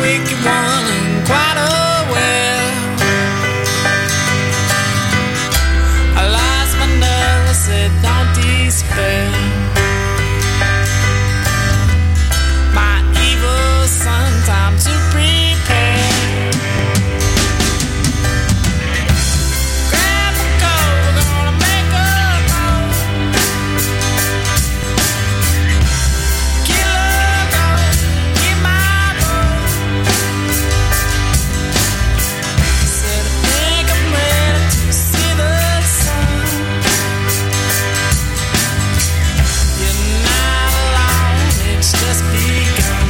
wicked one and quite aware. I lost my nerve, I said don't despair. My evil son, time to prepare. Grab a coat, we're gonna make a hole. Killer goat, get my bow. Said I think I'm ready to see the sun. You're not alone, it's just begun.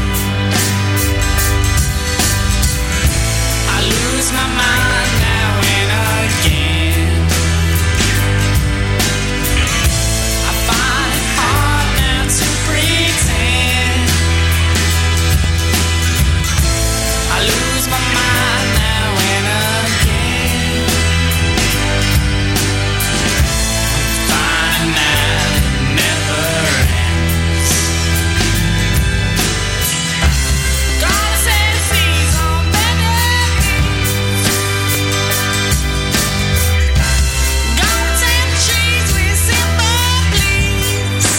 I lose my mind now and again. I find it hard now to pretend. I lose my mind now and again. Finding out it never ends. Gonna set the seas on bended knees. Gonna tame the trees with simple pleas.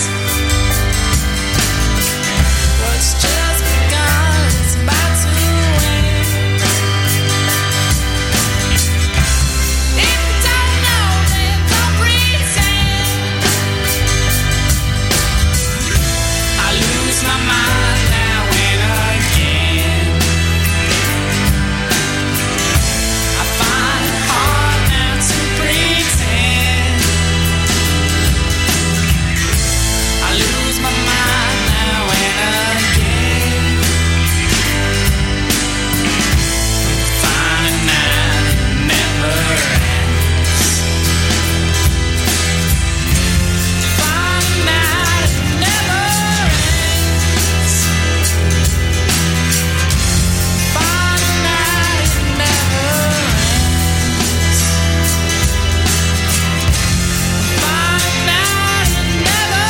What's just begun is about to end. If you don't know, then don't pretend. I lose my mind now and again. I find it hard now to pretend. I lose my mind now and again. Finding out it never ends. Finding out it never ends. Finding out it never ends. Finding out it never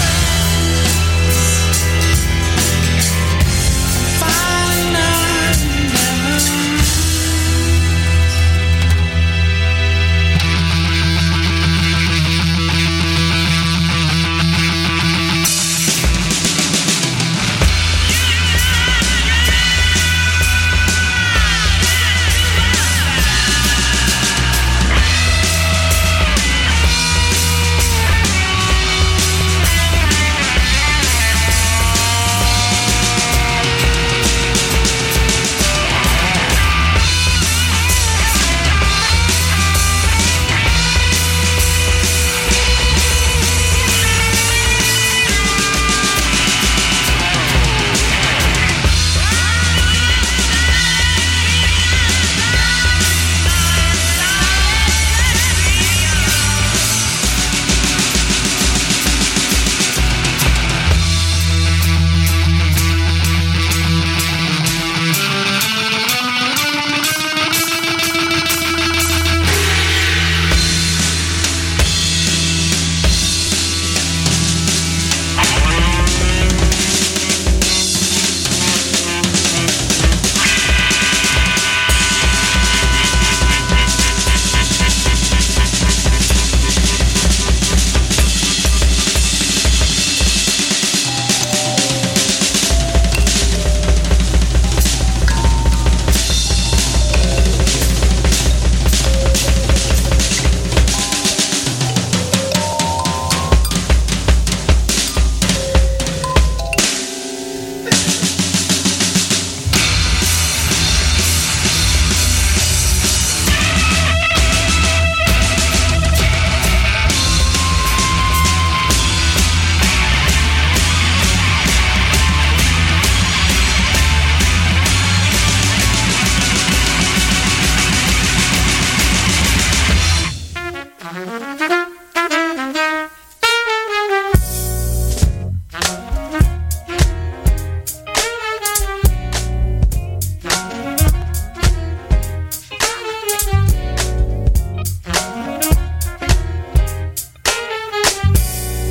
ends. Finding out it never ends.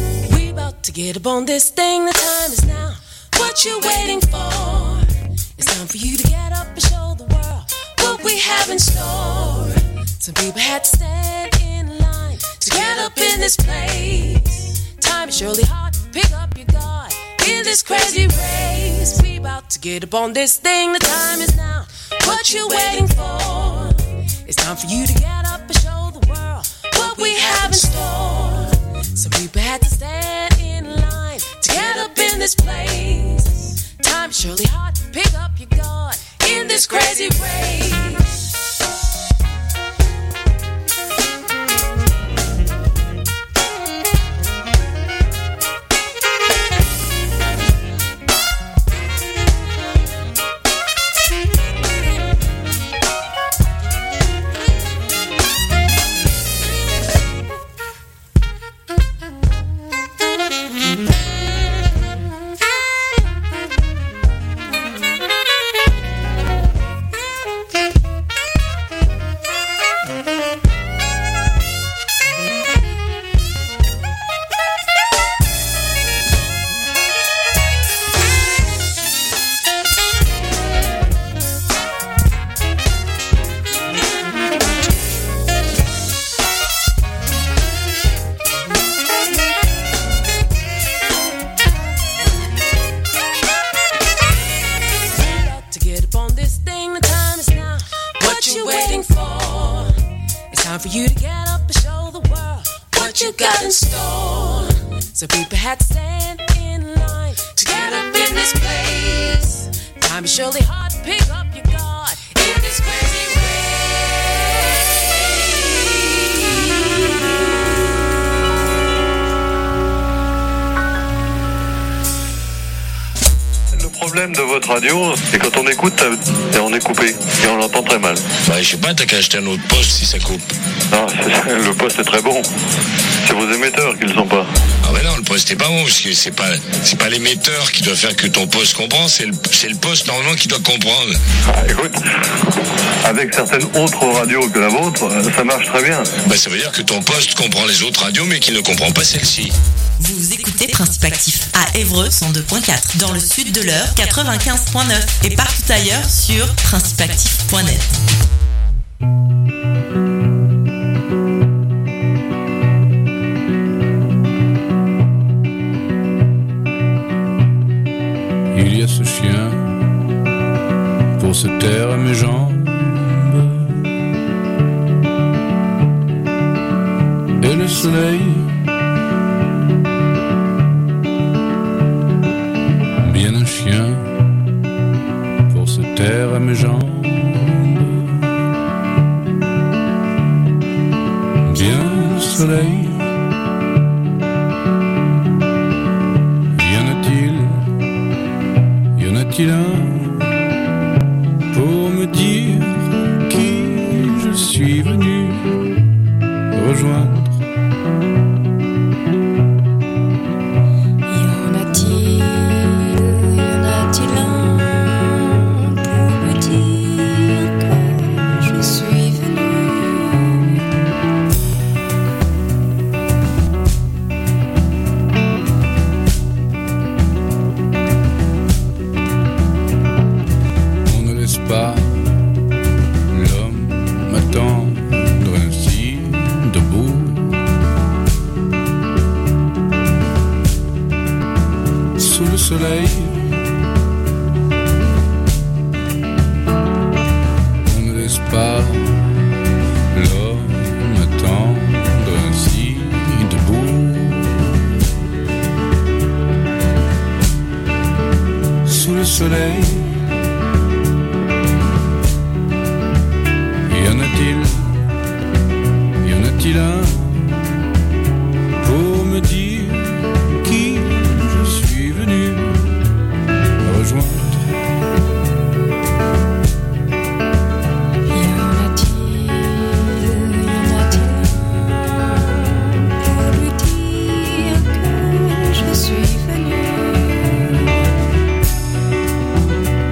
Get up on this thing, the time is now. What you waiting for? It's time for you to get up and show the world what we have in store. Some people had to stand in line to get up in this place. Time is surely hard, pick up your guard in this crazy race. We about to get up on this thing, the time is now. What you waiting for? It's time for you to get up and show the world what we have in store. Some people had to stand in line to get up in this place. Time is surely hard, pick up your guard in this crazy race. So people had to stand in line to get up in this place. Time is surely hard to pick up your guard in this crazy Le problème de votre radio, c'est quand on écoute et on est coupé et on l'entend très mal. Bah, je sais pas, t'as qu'à acheter un autre poste si ça coupe. Non, le poste est très bon. C'est vos émetteurs qui le sont pas. Ah ouais non, le poste est pas bon parce que c'est pas l'émetteur qui doit faire que ton poste comprend, c'est le poste normalement qui doit comprendre. Ah, écoute, avec certaines autres radios que la vôtre, ça marche très bien. Bah ça veut dire que ton poste comprend les autres radios mais qu'il ne comprend pas celle-ci. Vous écoutez Principe Actif à Évreux 102.4, dans le sud de l'Eure 95.9 et partout ailleurs sur principeactif.net. Il y a ce chien pour se taire à mes jambes et le soleil bien un chien pour se taire à mes jambes bien le soleil. Y en a-t-il un pour me dire qui je suis venu rejoindre? Y en a-t-il un pour me dire que je suis venu? Pas l'homme m'attendre ainsi debout sous le soleil. On ne laisse pas l'homme m'attendre ainsi debout sous le soleil. Y en a-t-il un pour me dire qui je suis venu rejoindre? Y en a-t-il un pour lui dire que je suis venu?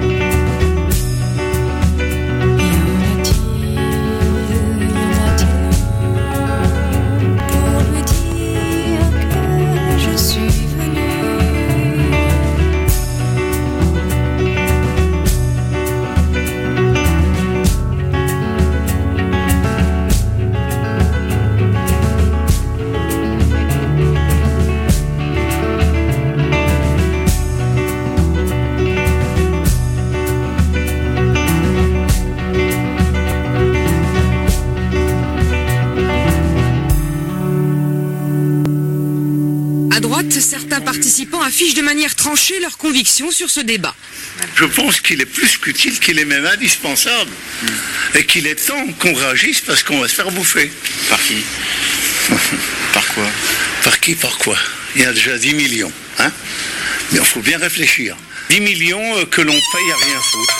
certains participants affichent de manière tranchée leurs convictions sur ce débat. Je pense qu'il est plus qu'utile, qu'il est même indispensable. Et qu'il est temps qu'on réagisse parce qu'on va se faire bouffer. Par qui? Par quoi? Par qui, par quoi? Il y a déjà 10 millions. Hein? Mais il faut bien réfléchir. 10 millions que l'on paye à rien foutre.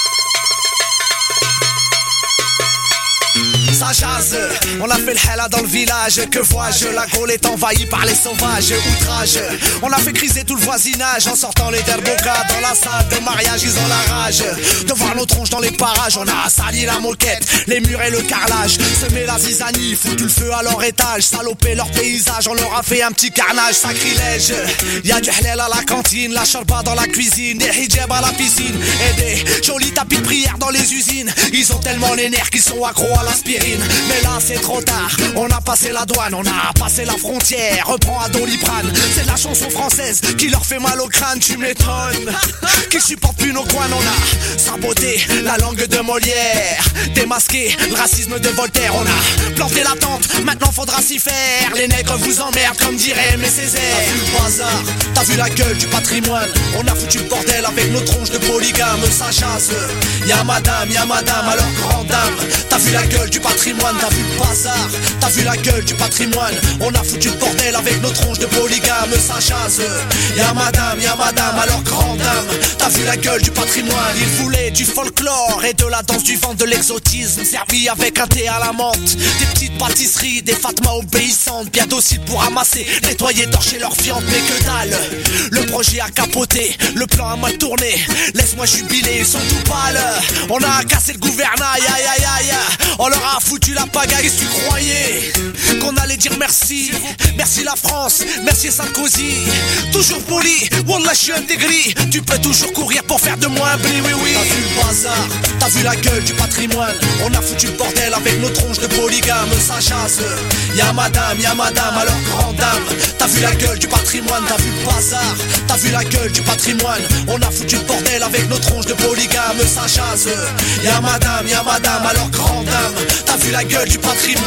Ça jase, on a fait le hella dans le village. Que vois-je, la Gaule est envahie par les sauvages. Outrage, on a fait criser tout le voisinage en sortant les derbokas dans la salle de mariage. Ils ont la rage de voir nos tronches dans les parages. On a sali la moquette, les murs et le carrelage. Semé la zizanie, foutu le feu à leur étage. Salopé leur paysage, on leur a fait un petit carnage. Sacrilège, y'a du halal à la cantine, la charba dans la cuisine, des hijabs à la piscine et des jolis tapis de prière dans les usines. Ils ont tellement les nerfs qu'ils sont accros à l'aspirine. Mais là c'est trop tard, on a passé la douane, on a passé la frontière, reprends à Doliprane. C'est la chanson française qui leur fait mal au crâne, tu m'étonnes. Qu'ils supportent plus nos coins, on a saboté la langue de Molière, démasqué le racisme de Voltaire. On a planté la tente, maintenant faudra s'y faire. Les nègres vous emmerdent comme dirait Aimé Césaire. T'as vu le bazar, t'as vu la gueule du patrimoine. On a foutu le bordel avec nos tronches de polygames. Ça chasse, y'a madame, alors grande dame. T'as vu la gueule du patrimoine, t'as vu le bazar, t'as vu la gueule du patrimoine. On a foutu le bordel avec nos tronches de polygames. Ça chasse, y'a madame, alors grande dame. T'as vu la gueule du patrimoine. Il voulait du folklore et de la danse du vent, de l'exotisme servi avec un thé à la menthe. Des petites pâtisseries, des fatmas obéissantes, bien dociles pour ramasser, nettoyer, torcher leur viande. Mais que dalle, le projet a capoté, le plan a mal tourné. Laisse-moi jubiler, ils sont tout pâles. On a cassé le gouvernail, aïe aïe aïe. On leur a foutu la pagaille. Qu'est-ce que tu croyais qu'on allait dire merci? Merci la France, merci Sarkozy. Toujours poli, wallah je suis intégré. Tu peux toujours courir pour faire de moi un blé, oui oui. T'as vu le bazar, t'as vu la gueule du patrimoine. On a foutu le bordel avec nos tronches de polygames. Ça chasse, y'a madame, alors grande dame. T'as vu la gueule du patrimoine, t'as vu le bazar, t'as vu la gueule du patrimoine. On a foutu le bordel avec nos tronches de polygames. Ça chasse, y'a madame, alors grande dame. T'as vu la gueule du patrimoine.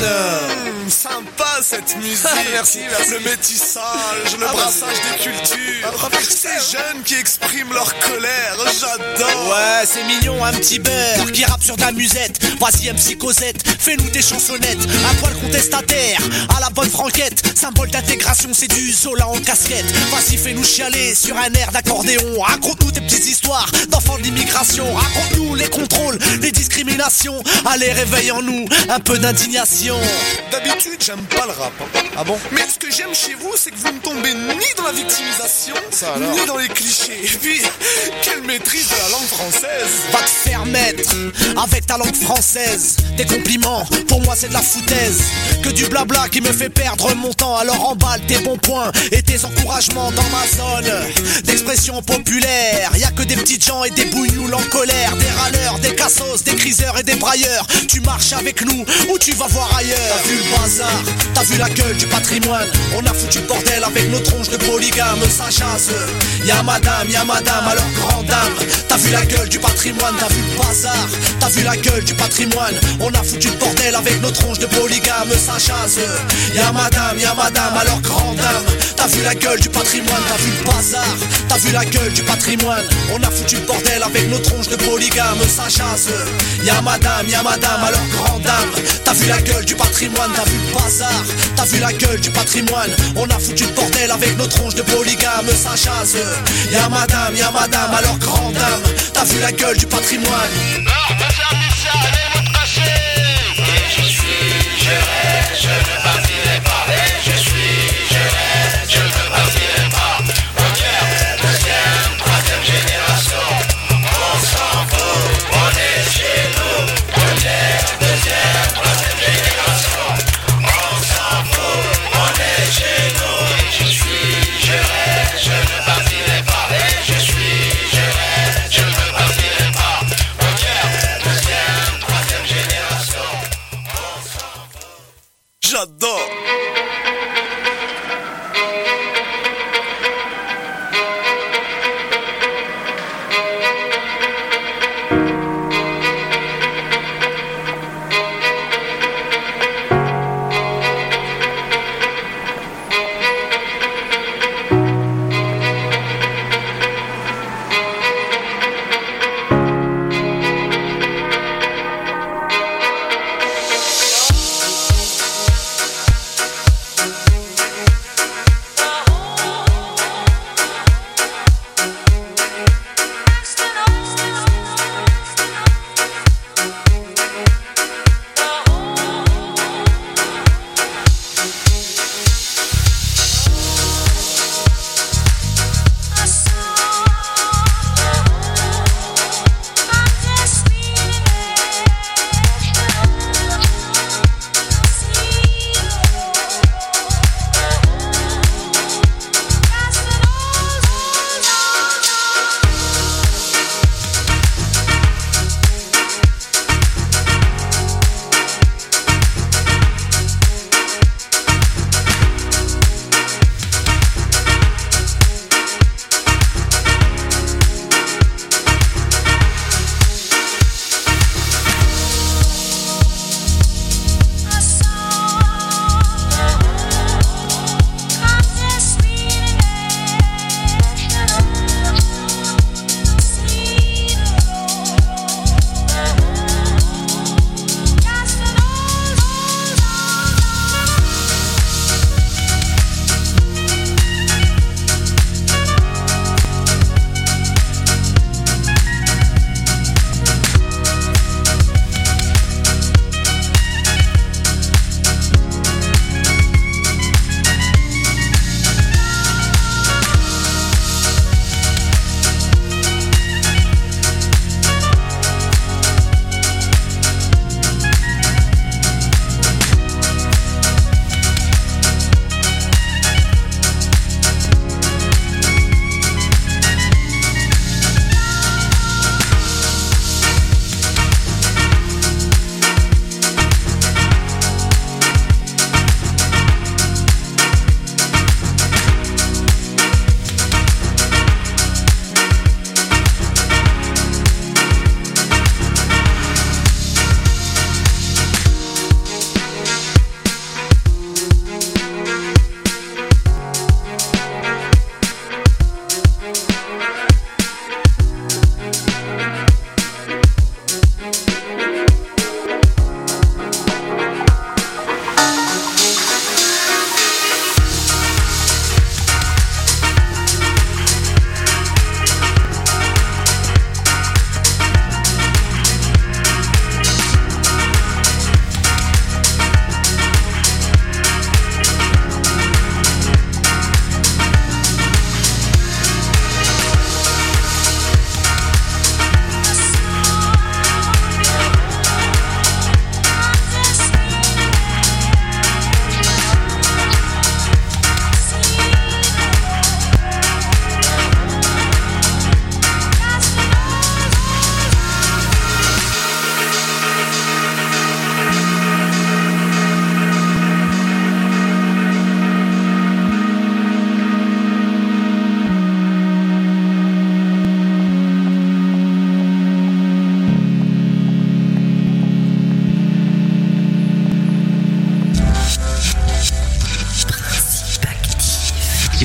Sympa cette musique. Merci. Le métissage, le brassage des cultures. Avec ces jeunes qui expriment leur colère, j'adore. Ouais, c'est mignon, un petit beurre qui rappe sur de la musette. Vas-y, MC Cosette, fais-nous des chansonnettes. Un poil contestataire, à la bonne franquette. Symbole d'intégration, c'est du Zola en casquette. Vas-y, fais-nous chialer sur un air d'accordéon. Raconte-nous tes petites histoires d'enfants de l'immigration. Raconte-nous les contrôles, les discriminations. Allez, réveille en nous un peu d'indignation. D'habitude, j'aime pas le rap. Hein. Ah bon? Mais ce que j'aime chez vous, c'est que vous ne tombez ni dans la victimisation, ni dans les clichés. Et puis, quelle maîtrise de la langue française. Va te faire mettre avec ta langue française. Des compliments, pour moi c'est de la foutaise. Que du blabla qui me fait perdre mon temps. Alors emballe tes bons points et tes encouragements dans ma zone d'expression populaire. Y'a que des petites gens et des bougnoules en colère. Des râleurs, des cassos, des criseurs et des brailleurs. Tu marches avec nous ou tu vas voir ailleurs. T'as vu le bazar, t'as vu la gueule du patrimoine. On a foutu le bordel avec nos tronches de polygames. Ça chasse, y'a madame, alors grande dame. T'as vu la gueule du patrimoine, t'as vu le bazar, t'as vu la gueule du patrimoine. On a foutu le bordel avec nos tronches de polygames. Ça chasse, y'a madame, alors grande dame. T'as vu la gueule du patrimoine, t'as vu le bazar, t'as vu la gueule du patrimoine. On a foutu le bordel avec nos tronches de polygames. Ça chasse, y'a madame, alors grande dame. T'as vu la gueule du patrimoine, t'as vu le bazar, t'as vu la gueule du patrimoine. On a foutu le bordel avec nos tronches de polygames. Ça chasse, y'a madame, alors grande dame. T'as vu la gueule du patrimoine. Je suis, je reste, je ne partirai pas. Je suis, je reste, je ne partirai pas. Première, deuxième, troisième génération. On s'en fout, on est chez nous. Première, deuxième, troisième génération. On s'en fout, on est chez nous. Je suis, je reste, je ne partirai pas. Je suis, je reste, je ne partirai pas. Première,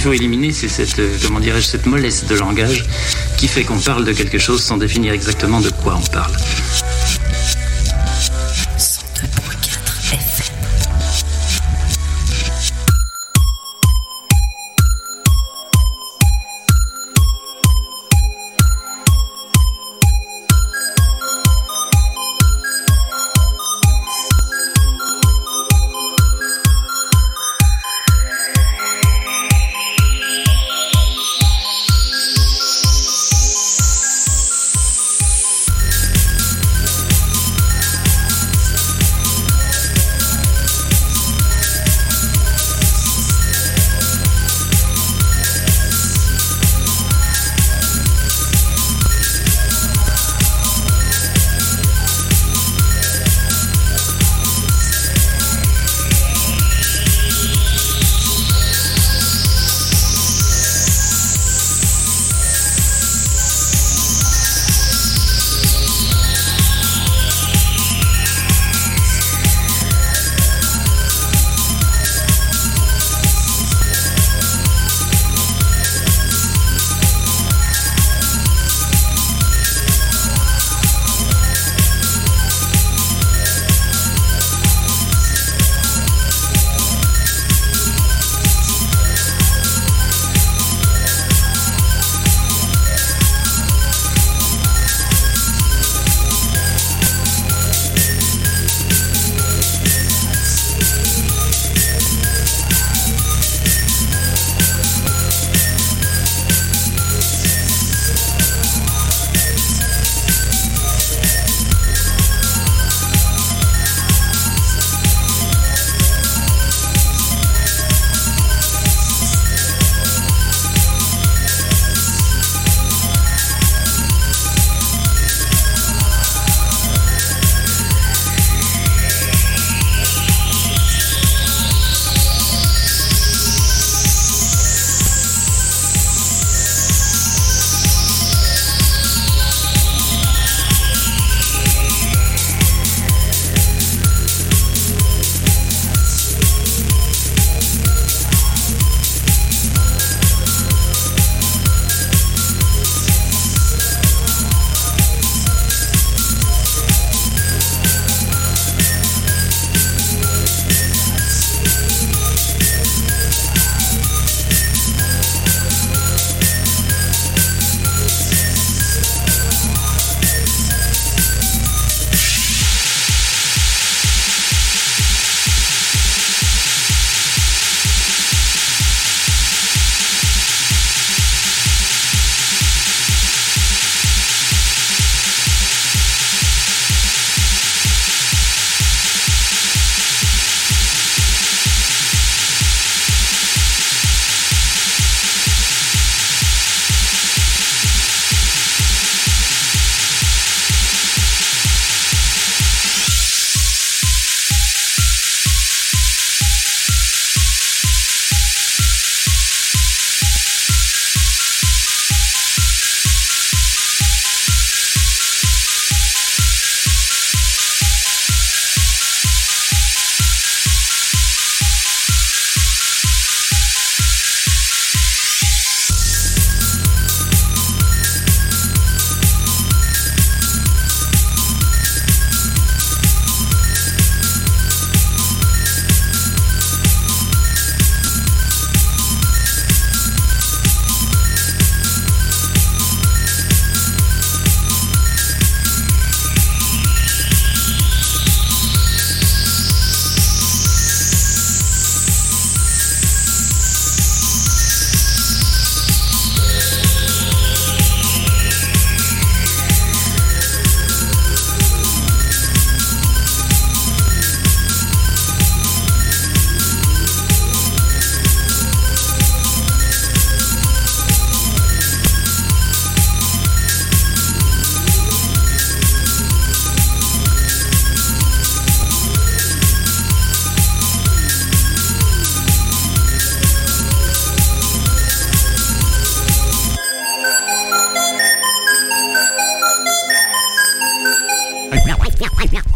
faut éliminer, c'est cette, cette mollesse de langage qui fait qu'on parle de quelque chose sans définir exactement de quoi on parle.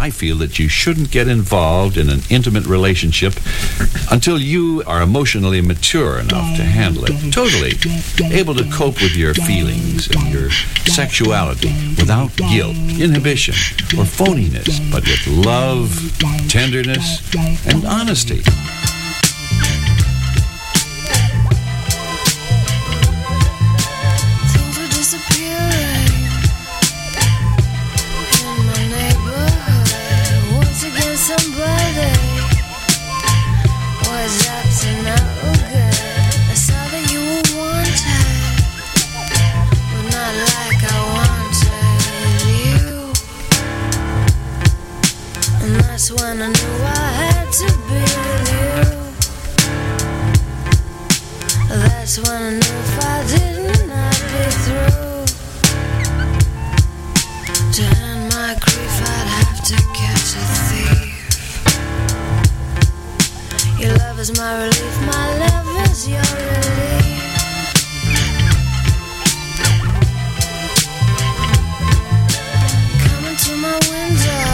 I feel that you shouldn't get involved in an intimate relationship until you are emotionally mature enough to handle it. Totally able to cope with your feelings and your sexuality without guilt, inhibition, or phoniness, but with love, tenderness, and honesty. When I knew I had to be with you. That's when I knew if I didn't, I'd be through. To end my grief, I'd have to catch a thief. Your love is my relief, my love is your relief. Coming to my window,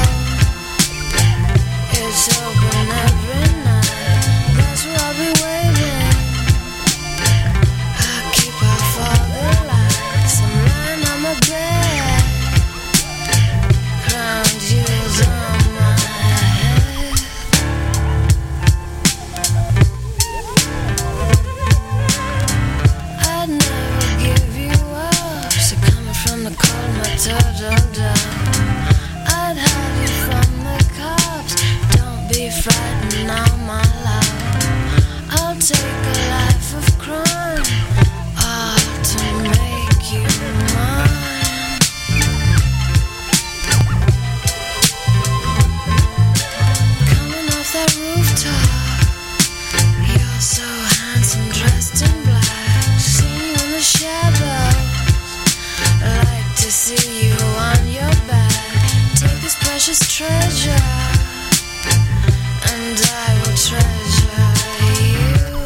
it's open every night. That's where I'll be waiting. I keep out for the lights. I'm lying on my bed, crown jewels on my head. I'd never give you up. So coming from the cold, my turtle dove. I'd hide you from the cops. Be frightened now, my love. I'll take a life of crime, all to make you mine. Coming off that rooftop, you're so handsome, dressed in black. Seen you in the shadows, like to see you on your back. Take this precious treasure, and I will treasure you.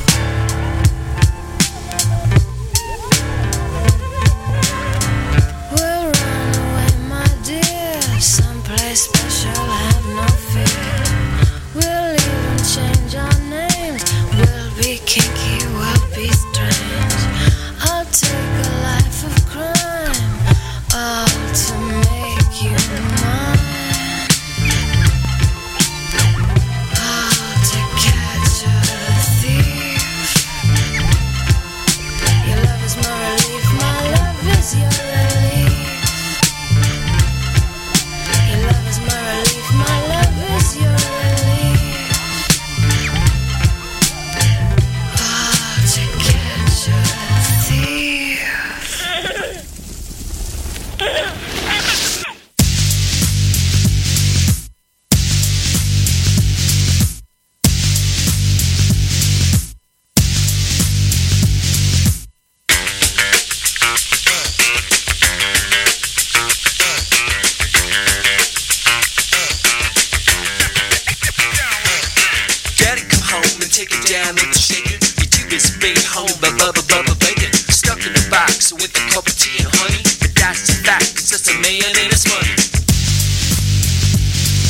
We'll run away, my dear, someplace special, have no fear. We'll even change our names. We'll be kinky, we'll be strange. I'll take a life of crime, all to make you mine.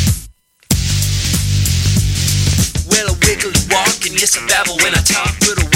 Yes, I babble when I talk, little